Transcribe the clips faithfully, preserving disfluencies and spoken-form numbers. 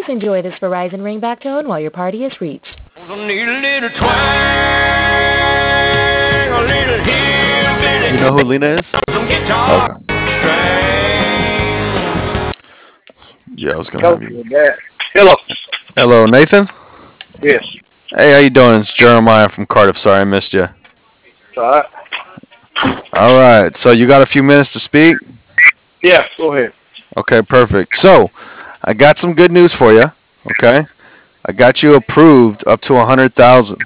enjoy this Verizon ringback tone while your party is reached. Need a little twang, a little hillbilly. You know who Lena is? Some guitar Okay. string. Yeah, I was gonna have Help you. with that. Hello. Hello, Nathan. Yes. Hey, how you doing? It's Jeremiah from Cardiff. Sorry I missed you. All right. All right. So you got a few minutes to speak? Yeah, go ahead. Okay, perfect. So I got some good news for you. Okay, I got you approved up to a hundred thousand.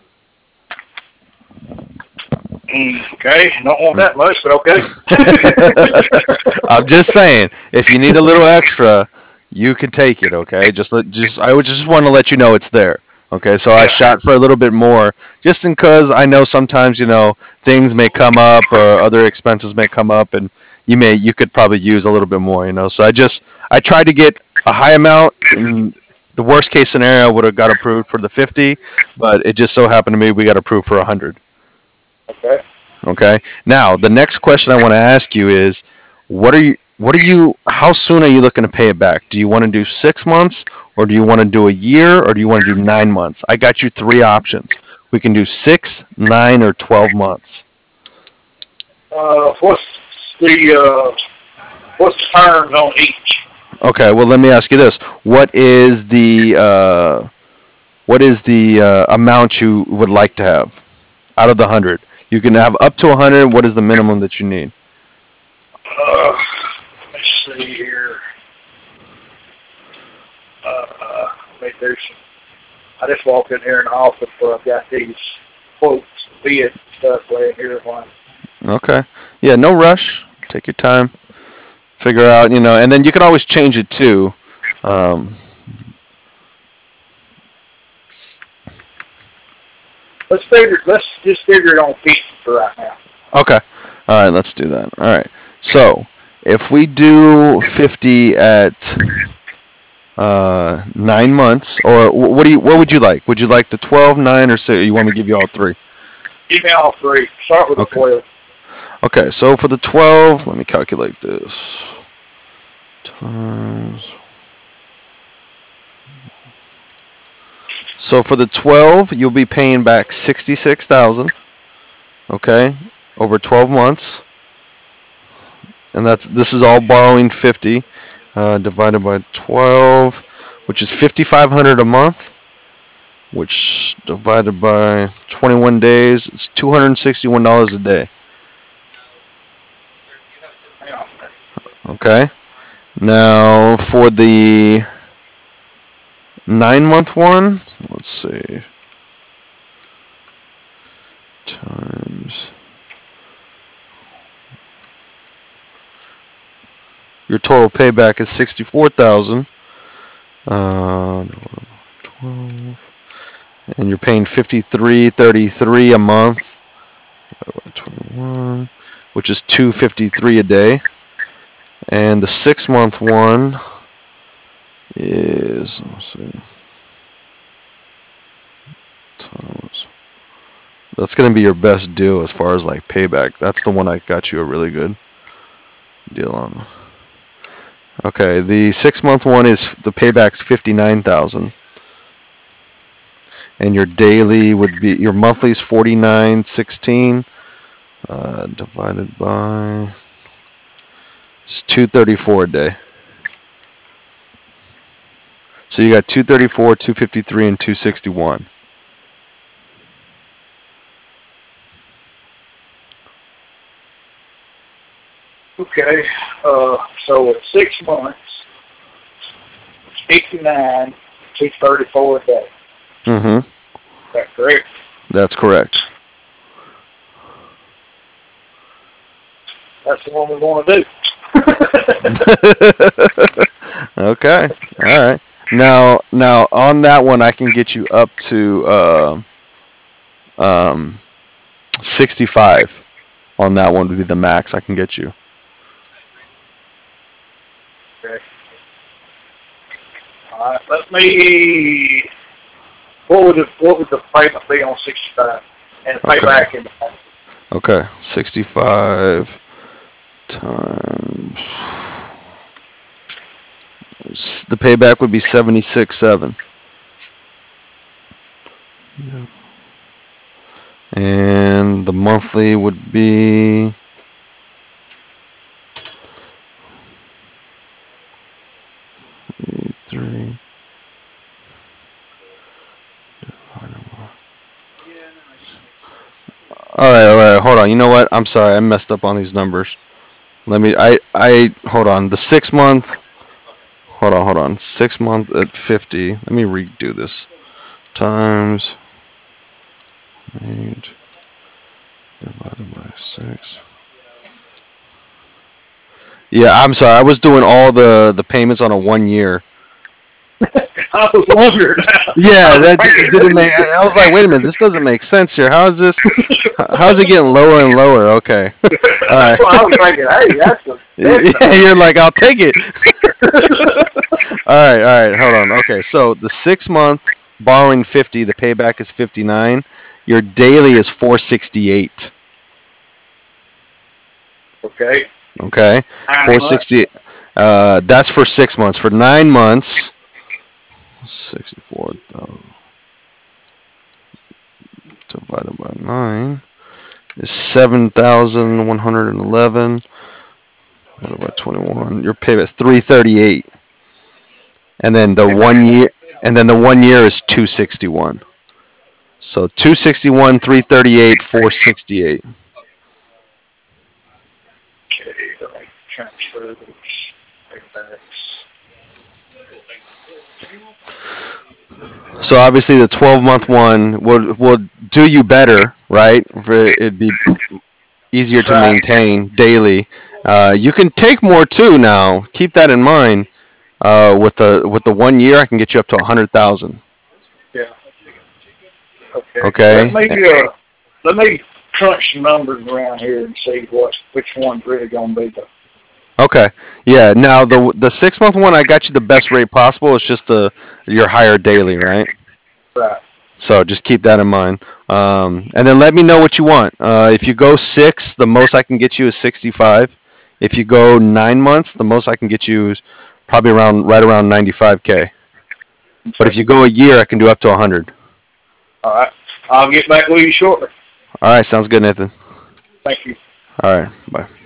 Mm, okay. Don't want that much, but okay. I'm just saying, if you need a little extra, you can take it. Okay, just let just I would just want to let you know it's there. Okay, so I Yeah. shot for a little bit more, just in cause I know sometimes you know things may come up or other expenses may come up, and you may you could probably use a little bit more. You know, so I just I tried to get a high amount, and the worst case scenario would have got approved for the fifty, but it just so happened to me we got approved for a hundred. Okay. Okay. Now, the next question I want to ask you is, what are you, what are you, how soon are you looking to pay it back? Do you want to do six months, or do you want to do a year, or do you want to do nine months? I got you three options. We can do six, nine, or twelve months. Uh, what's the uh, what's the terms on each? Okay. Well, let me ask you this: What is the uh, what is the uh, amount you would like to have out of the hundred? You can have up to a hundred. What is the minimum that you need? Uh, let's see here. Uh, wait, there's. I just walked in here in the office where I've got these quotes, bid stuff laying here. One. Okay. Yeah. No rush. Take your time. Figure out, you know, and then you can always change it too. Um, Let's figure. Let's just figure it on fifty for right now. okay. All right, let's do that. All right. So if we do fifty at uh, nine months, or wh- what do you? What would you like? Would you like the twelve, nine, or six? You want me to give you all three? Give me all three. Start with the Okay. twelve. Okay. So for the twelve, let me calculate this. Times. So for the twelve, you'll be paying back sixty-six thousand. Okay, over twelve months. And that's this is all borrowing fifty uh, divided by twelve, which is fifty-five hundred a month, which divided by twenty-one days, it's two hundred sixty-one dollars a day. Yeah. Okay. Now for the nine month one, let's see, times your total payback is sixty-four thousand. Uh, twelve, and you're paying fifty-three thirty-three a month. twenty-one, which is two fifty-three a day, and the six month one is let's see, times. That's gonna be your best deal as far as like payback. That's the one I got you a really good deal on. Okay, the six month one is the payback's fifty-nine thousand, and your daily would be your monthly is forty-nine sixteen uh, divided by it's two thirty-four a day. So you got two thirty-four, two fifty-three, and two sixty-one. Okay. Uh, so at six months, fifty-nine, two thirty-four a day. Mm-hmm. Is that correct? That's correct. That's the one we want to do. Okay. All right. Now, now on that one, I can get you up to uh, um, sixty-five. On that one would be the max I can get you. Okay. All right. Let me. What would the what would the payment be on sixty-five and the Okay. payback in the Okay. sixty-five times S- The payback would be seventy-six seven. Yeah. And the monthly would be three. All right, all right. Hold on. You know what? I'm sorry. I messed up on these numbers. Let me. I. I. Hold on. The six month. Hold on. Hold on. Six month at fifty. Let me redo this. Times eight divided by six. Yeah, I'm sorry. I was doing all the the payments on a one year. I was wondering. Yeah, that didn't make. I was like, wait a minute, this doesn't make sense here. How is this? How's it getting lower and lower? Okay. All right. Well, I was thinking, hey, that's a. Yeah, you're like, I'll take it. All right, all right, hold on. Okay, so the six month borrowing fifty, the payback is fifty-nine. Your daily is four sixty-eight. Okay. Okay, four sixty-eight. Uh, that's for six months. For nine months, sixty-four thousand divided by nine is seven thousand one hundred eleven. Divided by twenty-one, your payback is three thirty-eight. And then the one year, and then the one year is two sixty-one. So two sixty-one, three thirty-eight, four sixty-eight. Okay, let me transfer these paybacks. So obviously the twelve month one would would do you better, right? It'd be easier to maintain daily. Uh, you can take more too now. Keep that in mind. Uh, with the with the one year, I can get you up to a hundred thousand. Yeah. Okay. Okay. Let me uh, let me crunch some numbers around here and see what which one's really gonna be the. Okay. Yeah. Now the the six month one, I got you the best rate possible. It's just the your higher daily, right? Right. So just keep that in mind. Um, and then let me know what you want. Uh, if you go six, the most I can get you is sixty-five. If you go nine months, the most I can get you is probably around right around ninety-five K. But if you go a year, I can do up to one hundred. All right. I'll get back with you shortly. All right. Sounds good, Nathan. Thank you. All right. Bye.